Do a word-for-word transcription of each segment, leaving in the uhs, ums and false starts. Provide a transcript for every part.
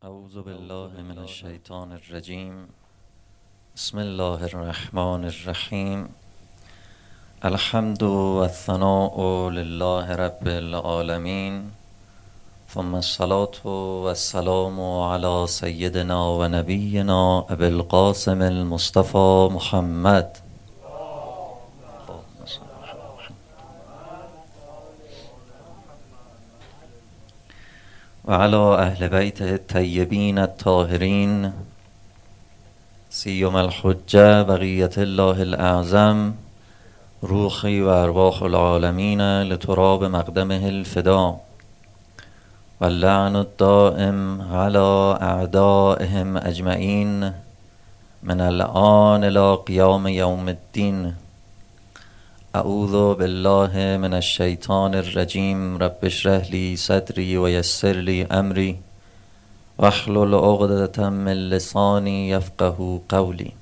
اعوذ بالله من الشیطان الرجیم. بسم الله الرحمن الرحیم. الحمد و الثناء لله رب العالمین، ثم الصلاة و السلام علی سیدنا و نبینا ابی القاسم المصطفى محمد و علی اهل بیت الطیبین الطاهرین، سیما الحجة بقیة الله الاعظم، روحی و ارواح العالمین لتراب مقدمه الفدا، و اللعن الدائم علی اعدائهم اجمعین من الآن الى قیام یوم الدین. اعوذ بالله من الشیطان الرجیم. رب اشرح لی صدری و یسر لی امری واحلل عقدة من لسانی یفقهوا قولی.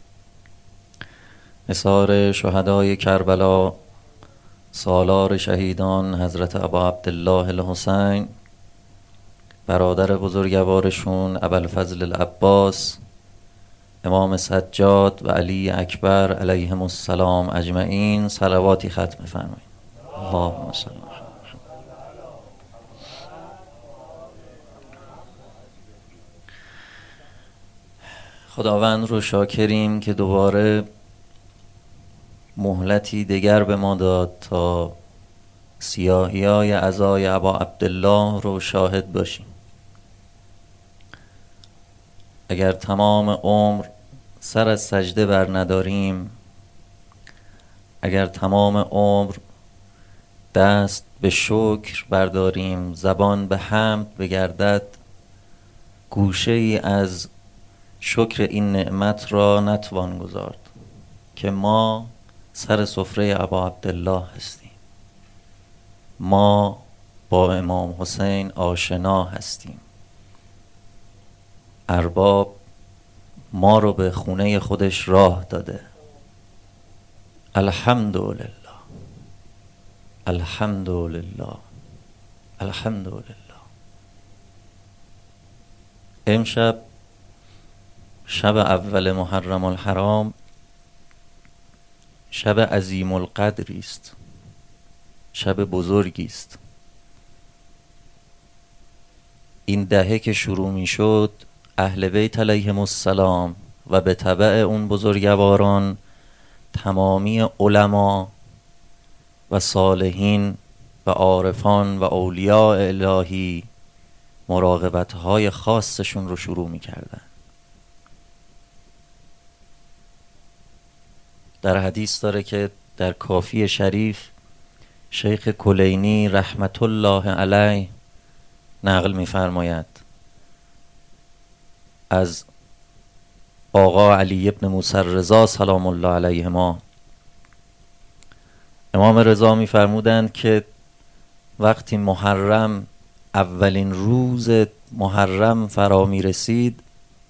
نثار شهدای کربلا، سالار شهیدان حضرت ابا عبدالله الحسین، برادر بزرگوارشون ابوالفضل العباس، امام سجاد و علی اکبر علیهم السلام اجمعین، صلواتی ختم فرمایید. اللهم صل. خداوند رو شاکریم که دوباره مهلتی دیگر به ما داد تا سیاهی‌های عزای ابا عبدالله رو شاهد باشیم. اگر تمام عمر سر از سجده بر نداریم، اگر تمام عمر دست به شکر برداریم، زبان به حمد بگردد، گوشه ای از شکر این نعمت را نتوان گذارد که ما سر سفره ابا عبدالله هستیم. ما با امام حسین آشنا هستیم. ارباب ما رو به خونه خودش راه داده. الحمدلله، الحمدلله، الحمدلله. امشب شب اول محرم الحرام، شب عظیم القدری است، شب بزرگی است. این دهه که شروع می شد، اهل بیت علیهم السلام و به تبع اون بزرگواران، تمامی علما و صالحین و عارفان و اولیاء الهی مراقبت‌های خاصشون رو شروع می‌کردن. در حدیث داره که در کافی شریف شیخ کلینی رحمت الله علیه نقل می‌فرماید از آقا علی ابن موسی رضا سلام الله علیهما. امام رضا می‌فرمودند که وقتی محرم، اولین روز محرم فرا می‌رسید،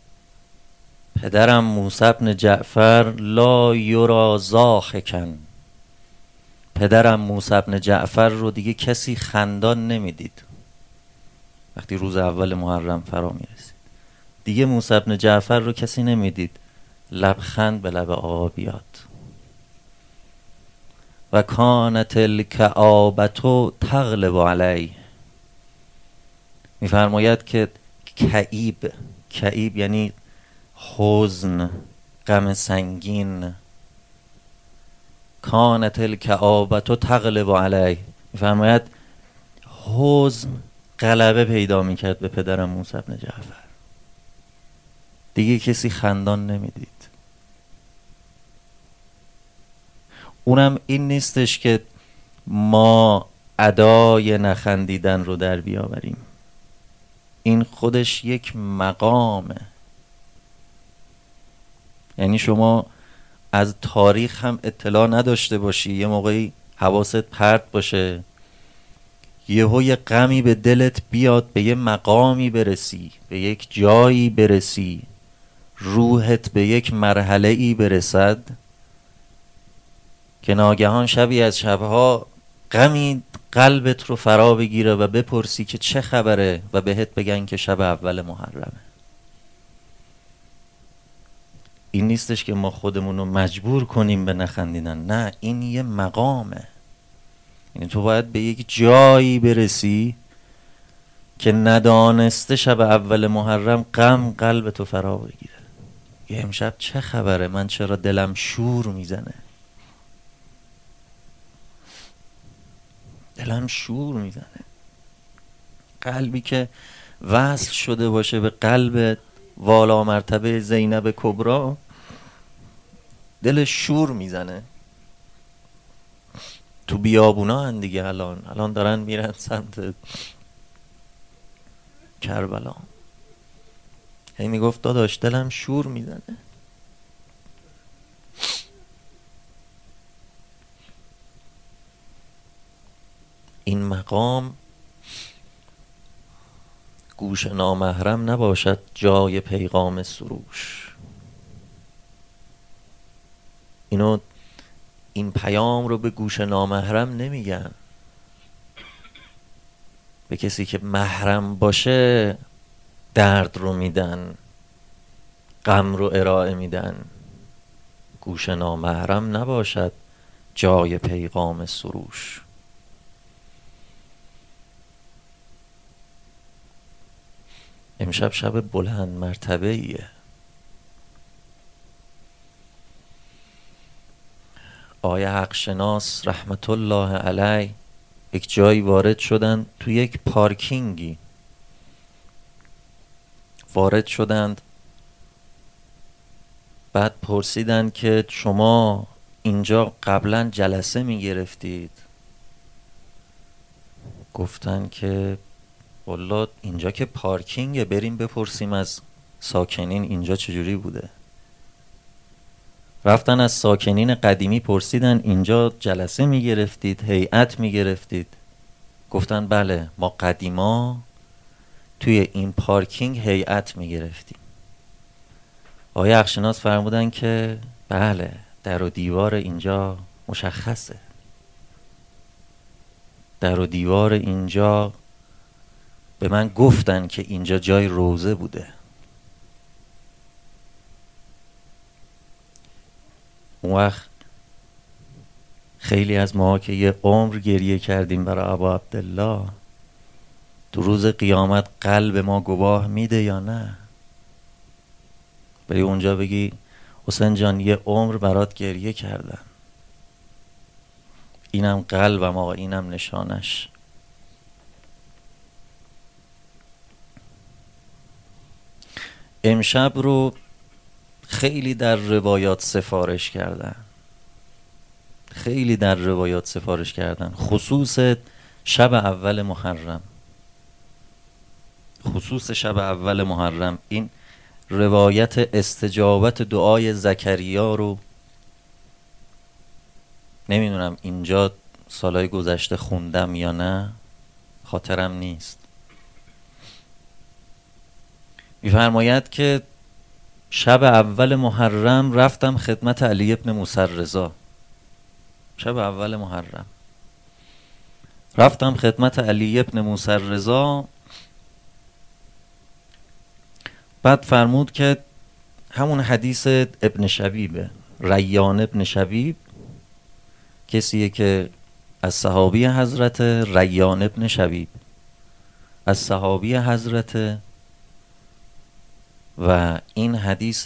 پدرم موسی بن جعفر لا یرا ضاحکا، پدرم موسی بن جعفر رو دیگه کسی خندان نمیدید. وقتی روز اول محرم فرا می‌رسید دیگه موسی بن جعفر رو کسی نمیدید لبخند به لب آقا بیاد. و کانت الکآبة تغلب علیه، میفرماید که کئیب، کئیب یعنی حزن، غم سنگین. کانت الکآبة تغلب علیه، میفرماید حزن غلبه پیدا میکرد به پدرم موسی بن جعفر، دیگه کسی خندان نمیدید. اونم این نیستش که ما ادای نخندیدن رو در بیاوریم، این خودش یک مقامه. یعنی شما از تاریخ هم اطلاع نداشته باشی، یه موقعی حواست پرت باشه، یهو یه غمی به دلت بیاد، به یه مقامی برسی، به یک جایی برسی، روحت به یک مرحله ای برسد که ناگهان شبی از شبها غمی قلبت رو فرا بگیره و بپرسی که چه خبره و بهت بگن که شب اول محرمه. این نیستش که ما خودمون رو مجبور کنیم به نخندیدن، نه، این یه مقامه. یعنی تو باید به یک جایی برسی که ندانسته شب اول محرم غم قلب تو فرا بگیره. یه امشب چه خبره، من چرا دلم شور میزنه، دلم شور میزنه. قلبی که وصل شده باشه به قلب والا مرتبه زینب کبرا، دل شور میزنه. تو بیابونا هن دیگه، الان الان دارن میرن سمت کربلا. هی میگفت داداش دلم شور میزنه. این مقام گوش نامحرم نباشد جای پیغام سروش. اینو این پیام رو به گوش نامحرم نمیگن، به کسی که محرم باشه درد رو میدن، غم رو ارائه میدن. گوش نامحرم نباشد جای پیغام سروش. امشب شب بلند مرتبه ایه. آیه حق شناس رحمت الله علیه یک جایی وارد شدند، تو یک پارکینگی وارد شدند. بعد پرسیدند که شما اینجا قبلا جلسه می گرفتید؟ گفتن که والله اینجا که پارکینگه، بریم بپرسیم از ساکنین اینجا چجوری بوده. رفتن از ساکنین قدیمی پرسیدن اینجا جلسه می گرفتید، هیئت می گرفتید؟ گفتن بله، ما قدیما توی این پارکینگ هیئت می گرفتیم. آقای حقشناس فرمودن که بله، در و دیوار اینجا مشخصه، در و دیوار اینجا به من گفتن که اینجا جای روزه بوده. اون وقت خیلی از ما که یه عمر گریه کردیم برای ابا عبدالله، تو روز قیامت قلب ما گواه میده یا نه؟ بری اونجا بگی حسین جان یه عمر برات گریه کردم، اینم قلبم آقا، اینم نشانش. امشب رو خیلی در روایات سفارش کردن، خیلی در روایات سفارش کردن، خصوص شب اول محرم، خصوص شب اول محرم. این روایت استجابت دعای زکریا رو نمیدونم اینجا سالهای گذشته خوندم یا نه، خاطرم نیست. میفرماید که شب اول محرم رفتم خدمت علی ابن موسی رضا. شب اول محرم رفتم خدمت علی ابن موسی رضا. بعد فرمود که همون حدیث ابن شبیبه، ریان ابن شبیب، کسیه که از صحابی حضرت ریان ابن شبیب، از صحابی حضرت، و این حدیث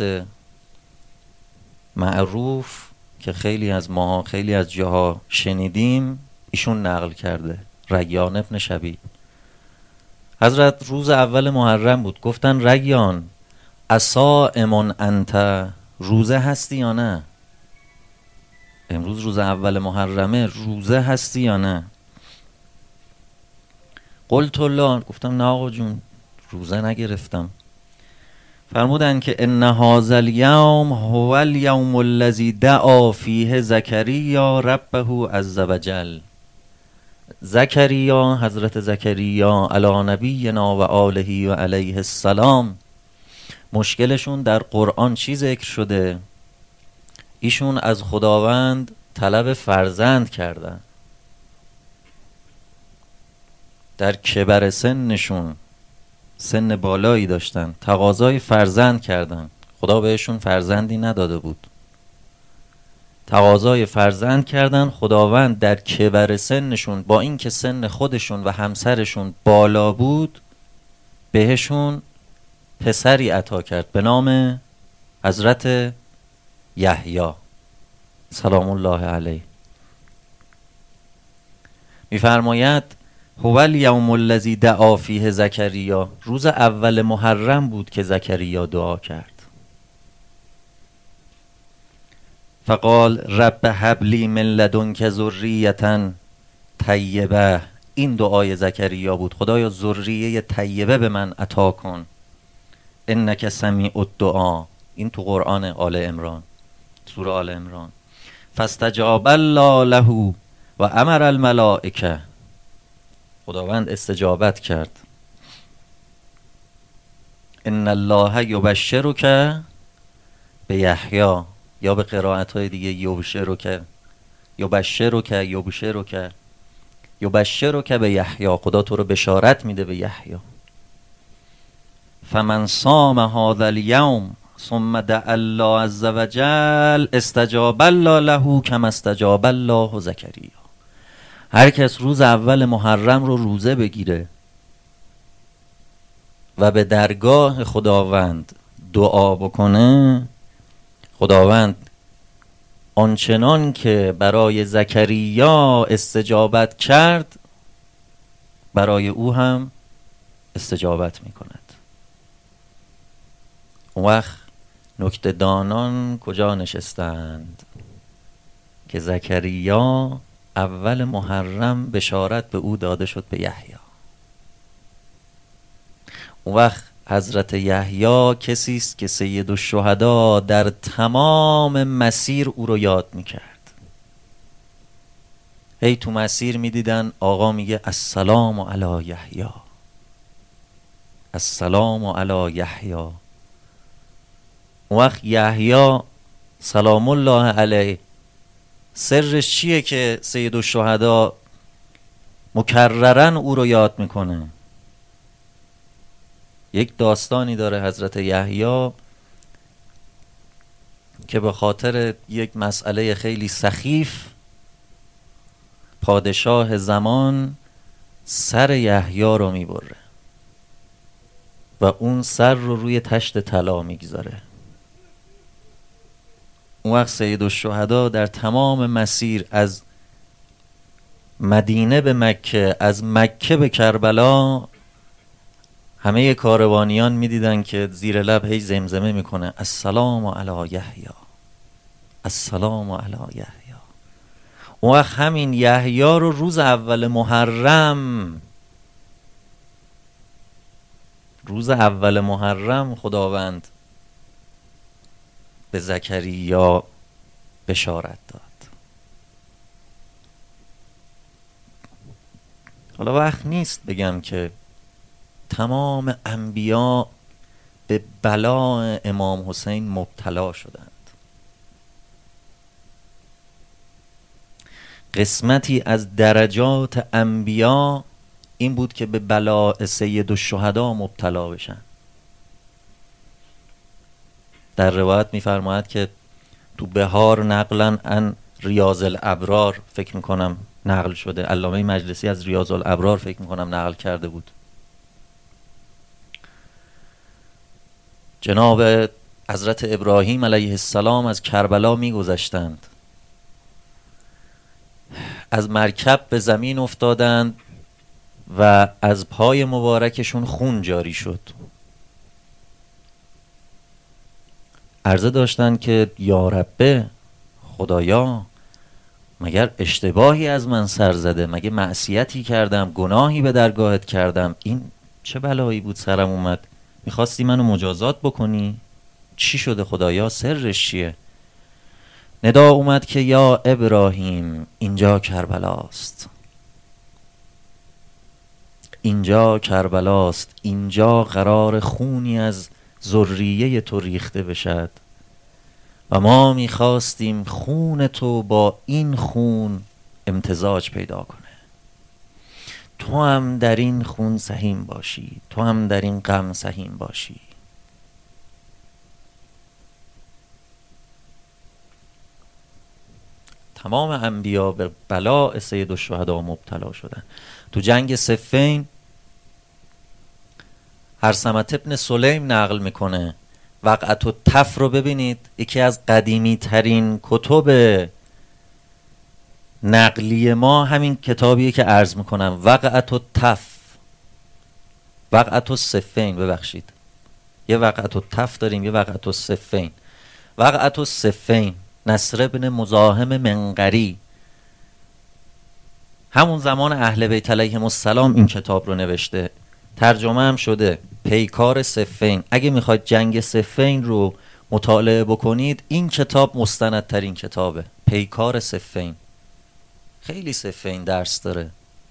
معروف که خیلی از ما خیلی از جاها شنیدیم ایشون نقل کرده، ریان ابن شبیب. حضرت روز اول محرم بود، گفتن ریان اصائم انت، روزه هستی یا نه؟ امروز روز اول محرمه، روزه هستی یا نه؟ قلت لا، گفتم نه آقا جون روزه نگرفتم. فرمودن که ان هذا اليوم هو اليوم الذي دعا فيه زكريا ربه عز وجل. زکریا، حضرت زکریا علی نبینا و آله و علیه السلام، مشکلشون در قرآن چی ذکر شده؟ ایشون از خداوند طلب فرزند کردن. در کبر سنشون، سن بالایی داشتن، تقاضای فرزند کردن. خدا بهشون فرزندی نداده بود، تقاضای فرزند کردن. خداوند در کبر سنشون، با اینکه سن خودشون و همسرشون بالا بود، بهشون پسری عطا کرد به نام حضرت یحیی سلام الله علیه. میفرماید هو الیوم الذی دعا فیه زکریا، روز اول محرم بود که زکریا دعا کرد. فقال رب هب لی من لدنک ذریة طیبه. این دعای زکریا بود، خدایا ذریه طیبه به من عطا کن. انک سمیع الدعا. این تو قرآن آل عمران، سوره آل عمران. فاستجاب الله له و امر الملائکه. خداوند استجابت کرد. ان الله یبشرک به یحیی، یا به قرائت های دیگه یبشرک، یبشرک، یبشرک، یبشرک به یحیی. خدا تو رو بشارت میده به یحیی. فمن صام هذا الیوم ثم دعا الله عز وجل استجاب الله له کما استجاب الله زکریا. هر کس روز اول محرم رو روزه بگیره و به درگاه خداوند دعا بکنه، خداوند آنچنان که برای زکریا استجابت کرد برای او هم استجابت می کند. اون وقت نکته دانان کجا نشستند که زکریا اول محرم بشارت به او داده شد به یحیی. اون وقت حضرت یحیی کسی است که سید الشهدا در تمام مسیر او رو یاد میکرد. هی تو مسیر میدیدن آقا میگه السلام علی یحیی، السلام علی یحیی. اون وقت یحیی سلام الله علیه سرش چیه که سید الشهدا مکررن او رو یاد میکنه؟ یک داستانی داره حضرت یحیی که به خاطر یک مسئله خیلی سخیف پادشاه زمان سر یحیی رو میبره و اون سر رو روی تشت طلا میگذاره. اون وقت سید الشهدا در تمام مسیر از مدینه به مکه، از مکه به کربلا، همه کاروانیان میدیدن که زیر لب هی زمزمه میکنه السلام علی یحیی، السلام علی یحیی. اون وقت همین یحیی رو روز اول محرم، روز اول محرم خداوند به زکریا بشارت داد. حالا وقت نیست بگم که تمام انبیا به بلا امام حسین مبتلا شدند. قسمتی از درجات انبیا این بود که به بلا سید الشهدا مبتلا بشن. در روایت میفرماید که تو بهار نقلا ان ریاض الابرار فکر میکنم نقل شده، علامه مجلسی از ریاض الابرار فکر میکنم نقل کرده بود، جناب حضرت ابراهیم علیه السلام از کربلا میگذشتند، از مرکب به زمین افتادند و از پای مبارکشون خون جاری شد. عرضه داشتند که یا ربه، خدایا مگر اشتباهی از من سر زده؟ مگه معصیتی کردم؟ گناهی به درگاهت کردم؟ این چه بلایی بود سرم اومد؟ میخواستی منو مجازات بکنی؟ چی شده خدایا؟ سرش چیه؟ ندا اومد که یا ابراهیم اینجا کربلاست، اینجا کربلاست، اینجا قرار خونی از ذریه تو ریخته بشد و ما میخواستیم خون تو با این خون امتزاج پیدا کنه. تو هم در این خون سهیم باشی، تو هم در این غم سهیم باشی. تمام انبیا به بلاء سید الشهدا مبتلا شدن. تو جنگ صفین هرثمت ابن سلیم نقل میکنه وقعت التف رو ببینید، یکی از قدیمی ترین کتب نقلی ما همین کتابیه که عرض میکنم، وقعت التف، وقعت الصفین، ببخشید یه وقعت التف داریم، یه وقعت الصفین. وقعت الصفین نصر ابن مزاحم منقری همون زمان اهل بیت علیهم السلام این کتاب رو نوشته، ترجمه هم شده، پیکار صفین. اگه میخواید جنگ صفین رو مطالعه بکنید این کتاب مستندترین کتابه، پیکار صفین. خیلی صفین درس داره.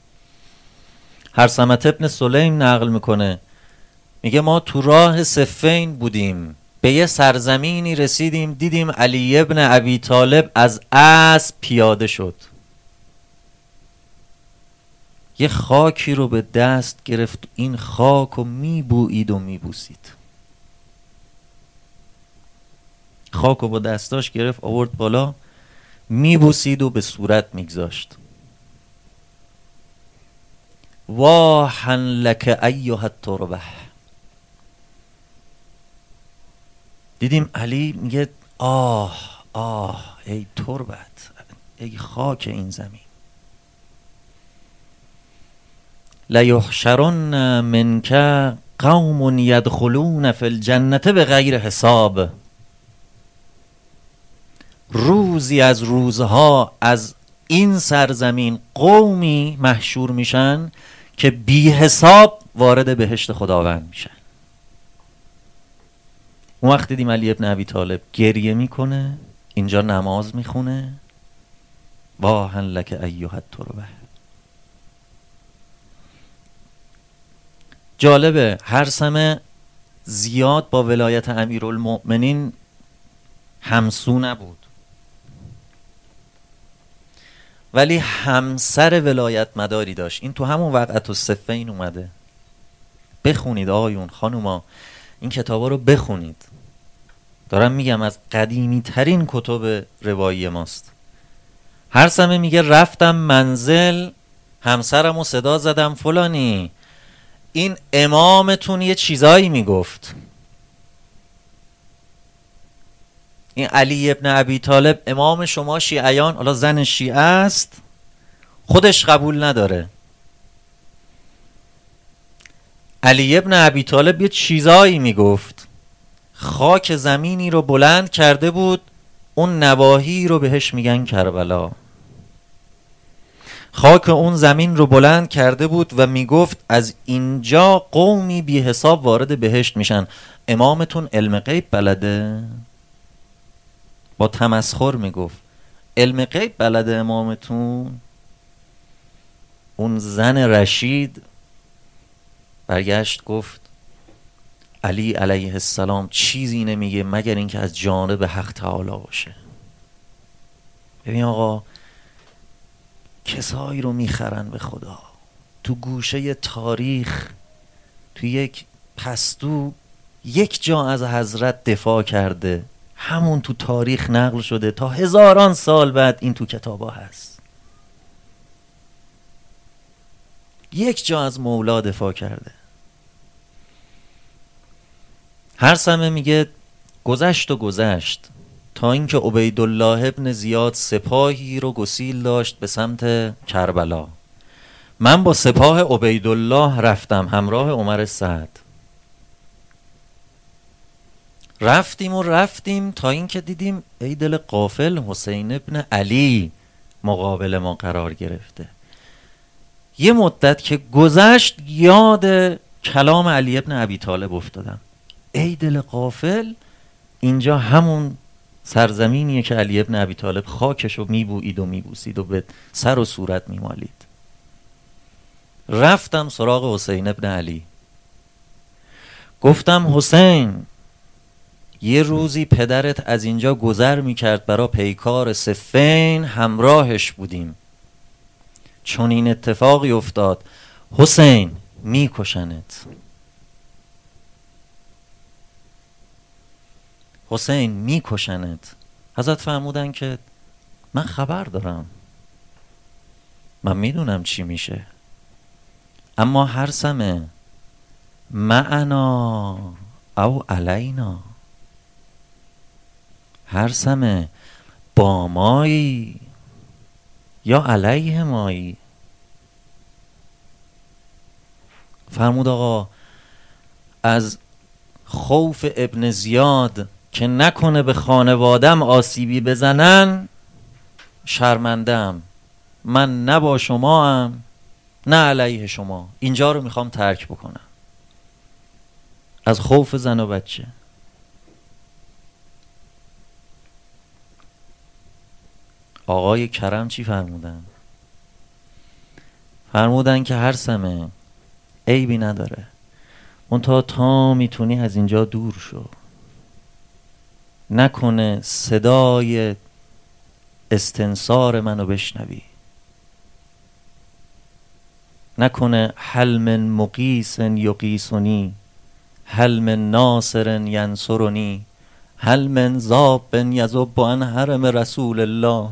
هرثمت ابن سلیم نقل میکنه، میگه ما تو راه صفین بودیم، به یه سرزمینی رسیدیم، دیدیم علی ابن ابی طالب از اسب پیاده شد، یه خاکی رو به دست گرفت، این خاک رو میبویید و میبوسید. خاک رو با دستاش گرفت آورد بالا، میبوسید و به صورت میگذاشت. واحن لک ایها التربه. دیدیم علی میگه آه آه ای تربت، ای خاک این زمین. لیحشرن منک قوم یدخلون فی الجنة بغیر حساب. روزی از روزها از این سرزمین قومی محشور میشن که بی حساب وارد بهشت خداوند میشن. اون وقت دیدیم علی ابن ابی طالب گریه میکنه، اینجا نماز میخونه، واهن لک ایها التربه. جالبه هرثمه زیاد با ولایت امیرالمؤمنین همسو نبود، ولی همسر ولایت مداری داشت. این تو همون وقعت الصفین اومده. بخونید آقایون خانوما، این کتابا رو بخونید. دارم میگم از قدیمی ترین کتب روایی ماست. هرثمه میگه رفتم منزل، همسرم رو صدا زدم، فلانی این امامتون یه چیزایی میگفت. این علی ابن ابی طالب امام شما شیعیان، حالا زن شیعه است، خودش قبول نداره. علی ابن ابی طالب یه چیزایی میگفت، خاک زمینی رو بلند کرده بود، اون نواحی رو بهش میگن کربلا. خاک اون زمین رو بلند کرده بود و میگفت از اینجا قومی بی حساب وارد بهشت میشن. امامتون علم غیب بلده؟ با تمسخر میگفت علم غیب بلده امامتون؟ اون زن رشید برگشت گفت علی علیه السلام چیزی نمیگه مگر اینکه از جانب حق تعالی باشه. ببین آقا، کسایی رو میخرن به خدا، تو گوشه تاریخ تو یک پستو یک جا از حضرت دفاع کرده، همون تو تاریخ نقل شده، تا هزاران سال بعد این تو کتابا هست. یک جا از مولا دفاع کرده. هرثمه میگه گذشت و گذشت تا اینکه عبیدالله ابن زیاد سپاهی رو گسیل داشت به سمت کربلا. من با سپاه عبیدالله رفتم همراه عمر سعد. رفتیم و رفتیم تا اینکه دیدیم ای دل غافل، حسین ابن علی مقابل ما قرار گرفته. یه مدت که گذشت یاد کلام علی ابن ابی طالب افتادم. ای دل غافل، اینجا همون سرزمینیه که علی ابن ابی طالب خاکشو میبویید و میبوسید و به سر و صورت میمالید. رفتم سراغ حسین ابن علی، گفتم حسین، یه روزی پدرت از اینجا گذر میکرد برای پیکار صفین، همراهش بودیم، چون این اتفاقی افتاد. حسین میکشنت، حسین میکشنت. حضرت فرمودن که من خبر دارم، من میدونم چی میشه، اما هر سمه معنا او علینا، هر سمه با مایی یا علیه مایی. فرمود آقا از خوف ابن زیاد که نکنه به خانوادم آسیبی بزنن شرمندم، من نه با شما هم نه علیه شما، اینجا رو میخوام ترک بکنم، از خوف زن و بچه. آقای کرم چی فرمودن؟ فرمودن که هر سمه عیبی نداره، منتها تا میتونی از اینجا دور شو، نکنه صدای استنصار منو بشنوی، نکنه هل من مقیس یقیسنی، هل من ناصر ینصرنی، هل من ذاب یذب عن حرم رسول الله.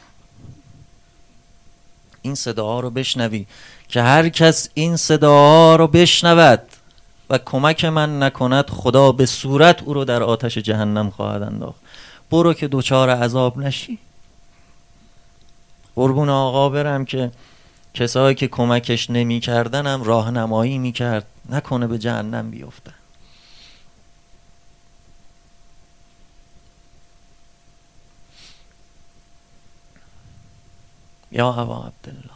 این صداها رو بشنوی که هر کس این صداها رو بشنود و کمک من نکند خدا به صورت او رو در آتش جهنم خواهد انداخت. برو که دوچار عذاب نشی. قربون آقا برم که کسایی که کمکش نمی کردن هم راهنمایی می کرد، نکنه به جهنم بیفته. یا ابا عبدالله،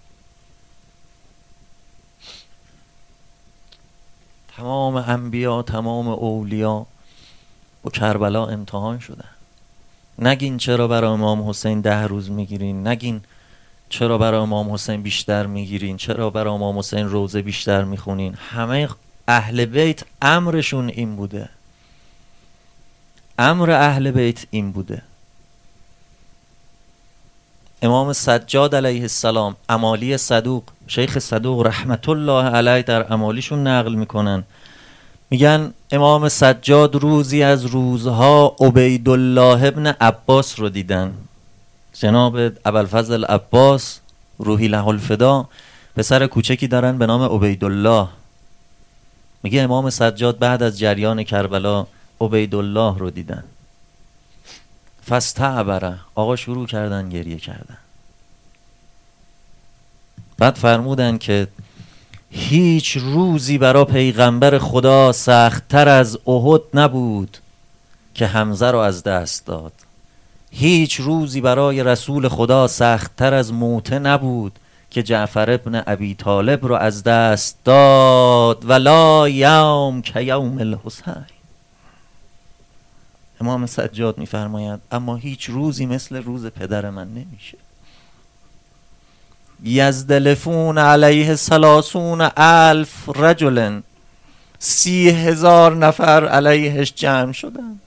تمام انبیا تمام اولیا با کربلا امتحان شدن. نگین چرا برای امام حسین ده روز میگیرین، نگین چرا برای امام حسین بیشتر میگیرین، چرا برای امام حسین روزه بیشتر میخونین. همه اهل بیت امرشون این بوده، امر اهل بیت این بوده. امام سجاد علیه السلام، امالی صدوق، شیخ صدوق رحمت الله علیه در امالیشون نقل میکنن، میگن امام سجاد روزی از روزها عبیدالله ابن عباس رو دیدن. جناب ابوالفضل عباس روحی له الفدا پسر کوچکی دارن به نام عبیدالله. میگه امام سجاد بعد از جریان کربلا عبیدالله رو دیدن. فاستعبره، آقا شروع کردن گریه کردن. بعد فرمودن که هیچ روزی برای پیغمبر خدا سخت‌تر از احد نبود که حمزه رو از دست داد. هیچ روزی برای رسول خدا سخت‌تر از موته نبود که جعفر ابن ابی طالب رو از دست داد. ولا یوم که یوم الحسین. امام سجاد میفرماید اما هیچ روزی مثل روز پدر من نمیشه. یزدلفون علیه سلاسون الف رجل، سی هزار نفر علیهش جمع شدن.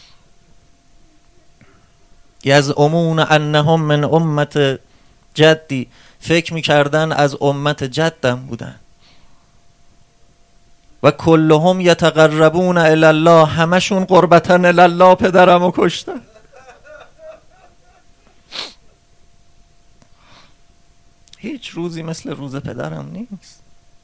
یزعمون انهم من امت جدی، فکر میکردن از امت جدم بودن. و کلهم یتقربون الی الله، همشون قربتن الی الله پدرمو کشتن. هیچ روزی مثل روز پدرم نیست.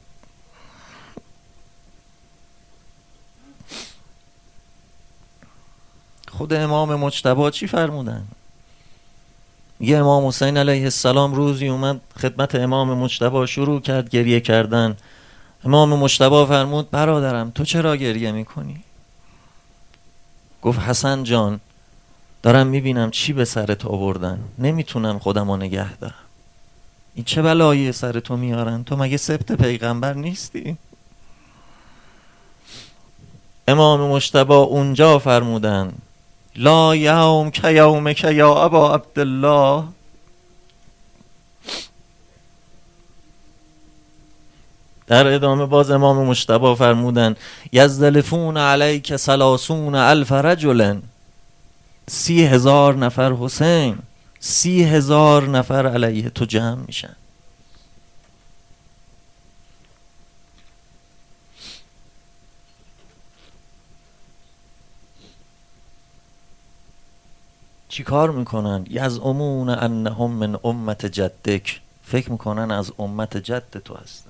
خود امام مجتبی چی فرمودن؟ یه امام حسین علیه السلام روزی اومد خدمت امام مجتبی، شروع کرد گریه کردن. امام مجتبی فرمود برادرم تو چرا گریه میکنی؟ گفت حسن جان دارم میبینم چی به سرت آوردن، نمیتونم خودم رو نگه دارم. این چه بلایی سر تو میارن؟ تو مگه سبط پیغمبر نیستی؟ امام مجتبی اونجا فرمودن لا یوم که یومک یا ابا عبدالله. در ادامه باز امام مجتبی فرمودن یزدلفون علیک سلاسون الف رجل، سی هزار نفر حسین، سی هزار نفر علیه تو جمع میشن. چی کار میکنن؟ یزعمون انهم من امت جدک، فکر میکنن از امت جد تو هستن.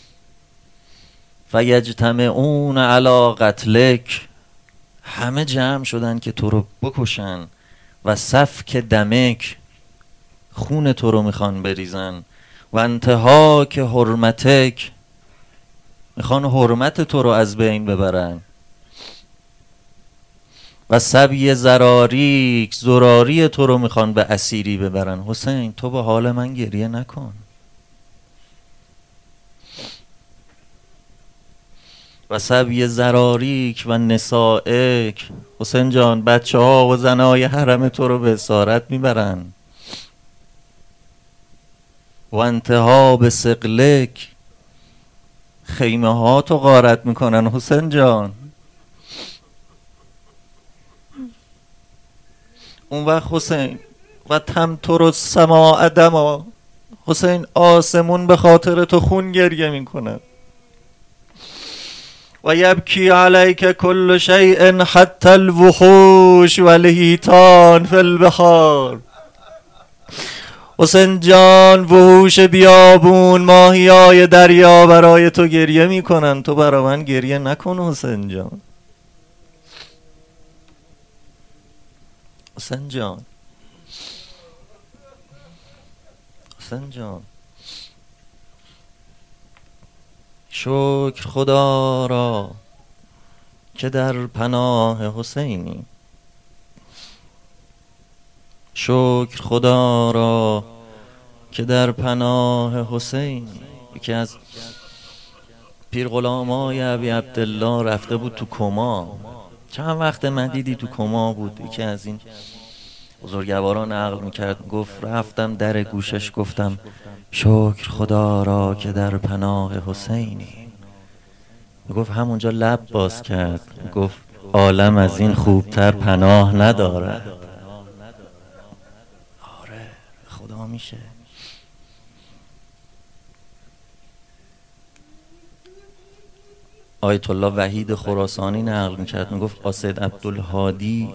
فیجتمعون علی قتلک، همه جمع شدن که تو رو بکشن. و سفک دمک، خون تو رو میخوان بریزن. و انتهاک حرمتک، میخوان حرمت تو رو از بین ببرن. و سبی زراریک، زراری تو رو میخوان به اسیری ببرن. حسین تو به حال من گریه نکن. و سبی زراریک و نسائک، حسین جان بچه ها و زنای حرم تو رو به اسارت میبرن. و انتها به سقلک، خیمه ها تو غارت میکنن حسین جان. اون وقت حسین و تمطر السماء دما، حسین آسمون به خاطر تو خون گریه میکنه. و یبکی علیک کل شیء حتی الوحوش والحیتان فی البحار. حسین جان وحوش بیابون، ماهیای دریا برای تو گریه میکنن، تو برای من گریه نکن حسین جان. حسین جان حسین جان شکر خدا را که در پناه حسینی، شکر خدا را که در پناه حسینی. یکی از پیر غلامای ابی عبدالله رفته بود تو کما، چند وقت من دیدی تو کما بود. یکی از این بزرگواران نقل میکرد، گفت رفتم در گوشش گفتم شکر خدا را که در پناه حسینی. گفت همونجا لب باز کرد، گفت عالم از این خوبتر پناه نداره. آره خدا میشه. آیت الله وحید خراسانی نقل میکرد، میگفت قاصد عبدالهادی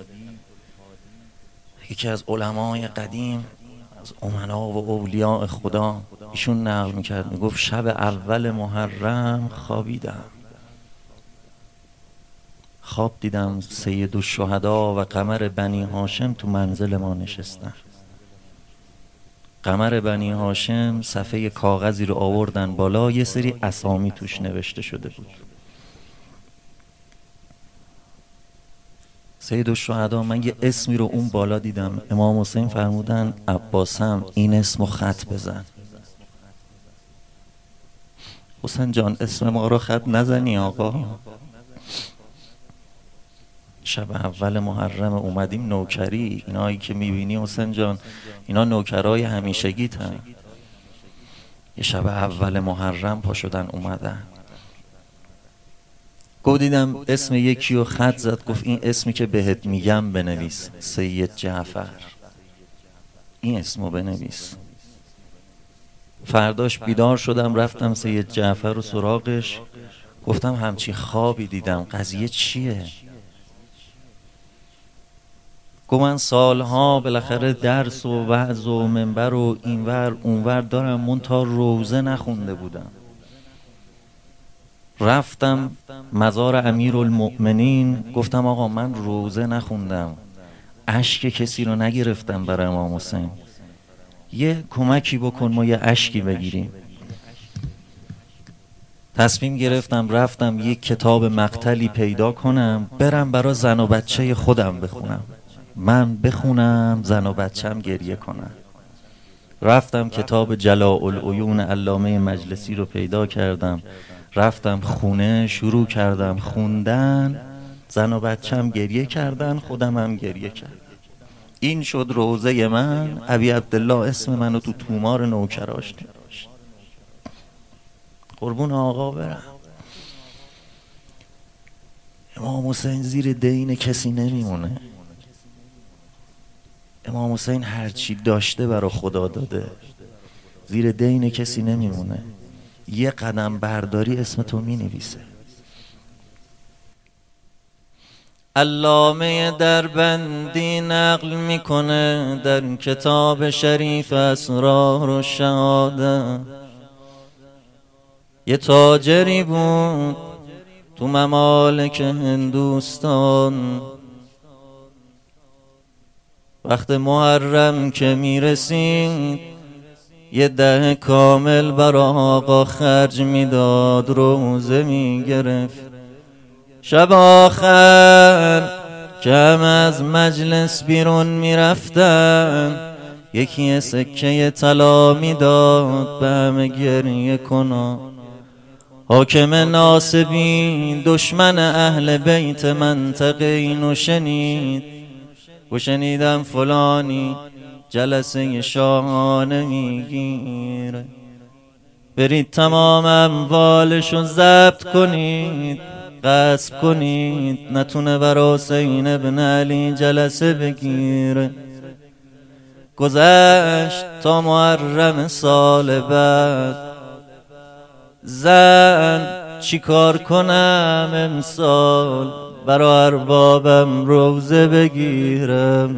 یکی از علمای قدیم از امنا و اولیاء خدا، ایشون نقل میکرد، میگفت شب اول محرم خوابیدم، خواب دیدم سید الشهدا و قمر بنی هاشم تو منزل ما نشستن. قمر بنی هاشم صفحه کاغذی رو آوردن بالا، یه سری اسامی توش نوشته شده بود. سید الشهدا من یه اسمی رو اون بالا دیدم، امام حسین فرمودن عباسم این اسمو خط بزن. حسین جان اسم ما رو خط نزنی آقا. شب اول محرم اومدیم نوکری، اینایی که میبینی حسین جان اینا نوکرای همیشگیت هم. یه شب اول محرم پا شدن اومدن، گفت دیدم اسم یکی رو خط زد، گفت این اسمی که بهت میگم بنویس، سید جعفر، این اسمو بنویس. فرداش بیدار شدم رفتم سید جعفر رو سراغش، گفتم همچین خوابی دیدم، قضیه چیه؟ گفت من سالها بالاخره درس و وعظ و منبر و اینور اونور دارم، من تا روزه نخونده بودم. رفتم مزار امیرالمؤمنین، گفتم آقا من روزه نخوندم، اشک کسی رو نگرفتم برای امام حسین، یه کمکی بکن ما یه اشکی بگیریم. تصمیم گرفتم رفتم یک کتاب مقتلی پیدا کنم برم برای زن و بچه خودم بخونم، من بخونم زن و بچم گریه کنم. رفتم کتاب جلاء العیون علامه مجلسی رو پیدا کردم، رفتم خونه شروع کردم خوندن، زن و بچم گریه کردن، خودم هم گریه کردم. این شد روزه من. ابی عبدالله اسم منو تو تومار نوکراش نوشت. قربون آقا برم. امام حسین زیر دین کسی نمیمونه. امام حسین هرچی داشته برا خدا داده، زیر دین کسی نمیمونه. یه قدم برداری اسم تو می نویسه. علامه دربندی نقل میکنه در کتاب شریف اسرار و شهاده، یه تاجری بود تو ممالک هندوستان. وقت محرم که میرسید یه ده کامل برا آقا خرج میداد، روزه میگرفت. شب آخر که همه از مجلس بیرون میرفتن، یکی سکه طلا میداد به همه گریه کنا. حاکم ناصبی دشمن اهل بیت منطقه اینو شنید و شنیدم فلانی جلسه شاهانه میگیره، برید تمام اموالشو ضبط کنید، غصب کنید، نتونه بر حسین ابن علی جلسه بگیره. گذشت تا محرم سال بعد، زن چی کار کنم امسال برا اربابم روزه بگیرم؟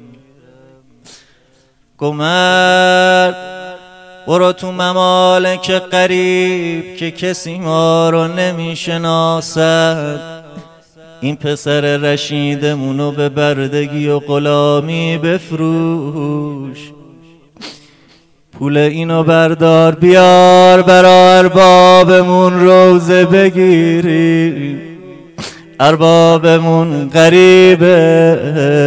گمرد برو تو ممالک قریب که کسی ما رو نمیشناسد، این پسر رشیدمونو به بردگی و غلامی بفروش، پول اینو بردار بیار برا اربابمون روزه بگیری، اربابمون غریبه،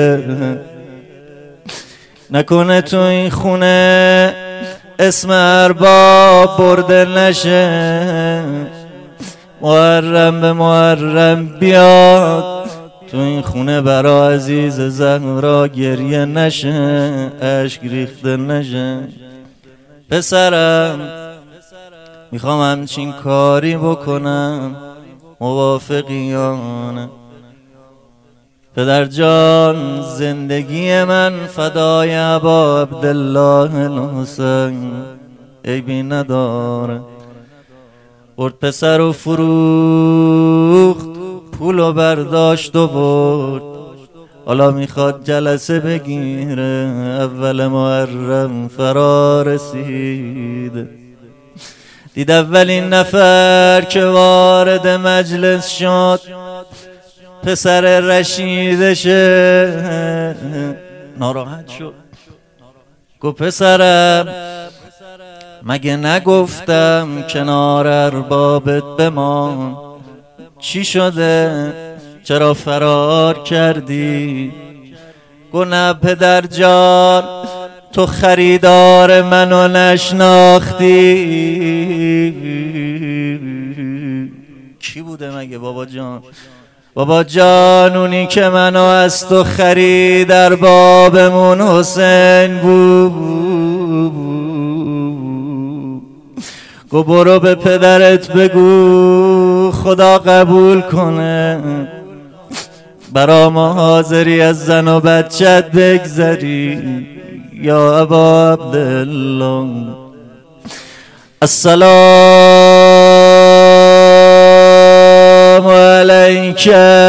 نکنه تو این خونه اسم ارباب برده نشه، محرم به محرم بیاد تو این خونه برا عزیز زهرا گریه نشه، اشک ریخته نشه. پسرم میخوام همچین کاری بکنم، موافقی یا نه؟ پدر جان زندگی من فدای ابا عبدالله الحسین، عیبی نداره. برد پسر و فروخت، پولو برداشت و برد، حالا میخواد جلسه بگیره. اول محرم فرا رسید، دید اولین نفر که وارد مجلس شد پسر رشیدشه. ناراحت شد، گفت پسرم مگه نگفتم کنار اربابت بمان؟ چی شده؟ چرا فرار کردی؟ گفت نه پدر جان، تو خریدار منو نشناختی. کی بوده مگه بابا جان؟ بابا جان اونی که منو از تو خرید اربابمون حسین بود. گو برو به پدرت بگو خدا قبول کنه، برا ما حاضری از زن و بچت بگذری یا ابا عبدالله. السلام علیک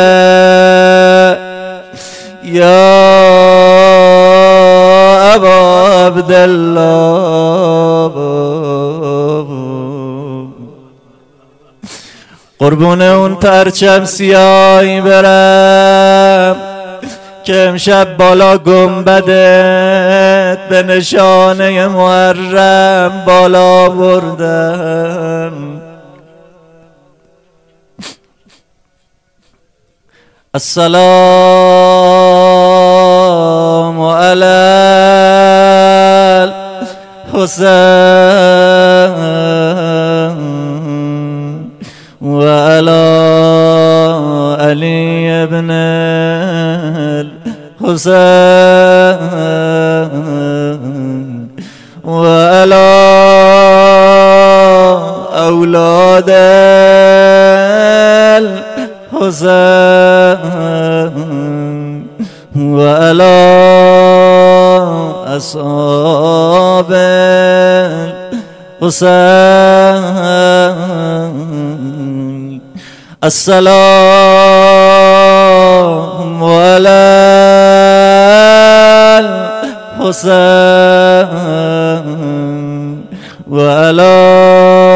یا ابا عبدالله، قربون اون پرچم سیاهی برم که امشب بالا گنبدت به نشانه محرم بالا بردم. السلام علی الحسین و علی علی ابن الحسین و علی اولاد الحسین و علی اصحاب الحسین. السلام الحسین و علی